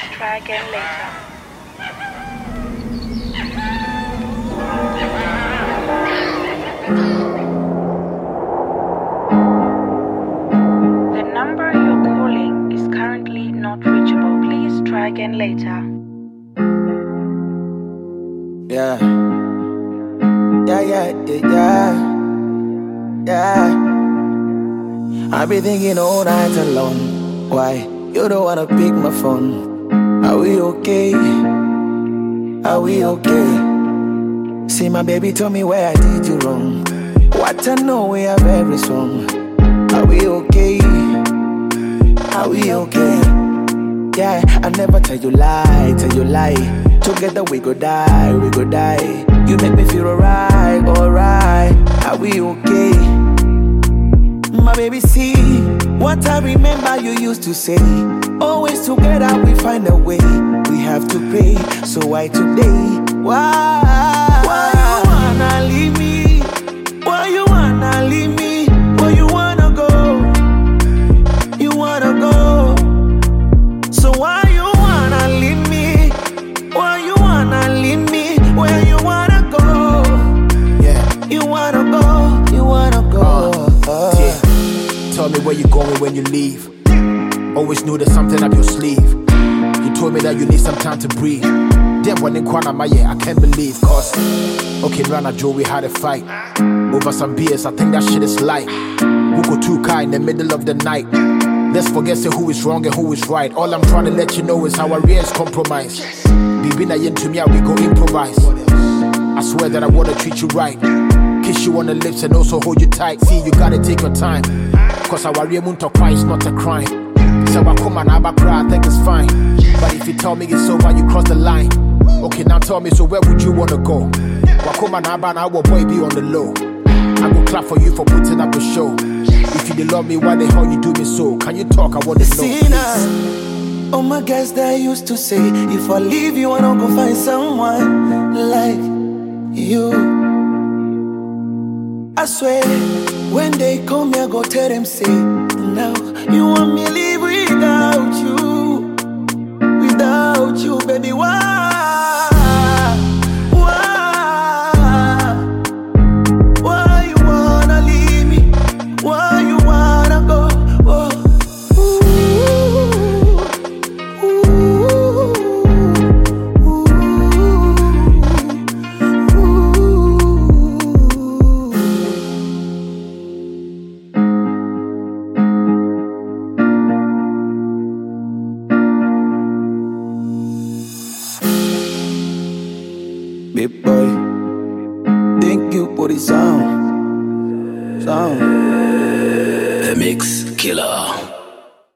try again later. The number you're calling is currently not reachable. Please try again later. Yeah. I've been thinking all night alone. Why you don't wanna pick my phone? Are we okay? Are we okay? See, my baby told me where I did you wrong. What I know we are very strong. Are we okay? Are we okay? Yeah, I never tell you lie. Together we go die. You make me feel alright. Are we okay? My baby, see what I remember you used to say. Always together we find a way. We have to pray. So why today? Why you wanna leave me? Why you wanna leave me? Where you wanna go? You wanna go. So why you wanna leave me? Why you wanna leave me? Where you wanna go? Yeah, you wanna go. Yeah. Tell me where you going when you leave. Always knew there's something up your sleeve. You told me that you need some time to breathe. Then when in Kwana Maye, I can't believe. Cause, okay, Rana Joe, we had a fight over some beers, I think that shit is light. Wuko Tuka in the middle of the night. Let's forget say who is wrong and who is right. All I'm trying to let you know is how our rears compromise. Bibi na yen to me, we go improvise. I swear that I wanna treat you right. Kiss you on the lips and also hold you tight. See, you gotta take your time. Cause our rear moon to cry is not a crime. So I come and I cry, I think it's fine. But if you tell me it's over, you cross the line. Okay, now tell me, so where would you wanna go? Wakoma Naba and our boy be on the low. I go clap for you for putting up a show. If you didn't love me, why the hell you do me so? Can you talk? I want to know. See now, all my guys that used to say, if I leave you, I don't go find someone like you. I swear, when they come here, go tell them, say, now you want me to live without you, baby, why? Why you wanna leave me? Why you wanna go? Oh. Big boy, thank you for the sound. The Mix Killer.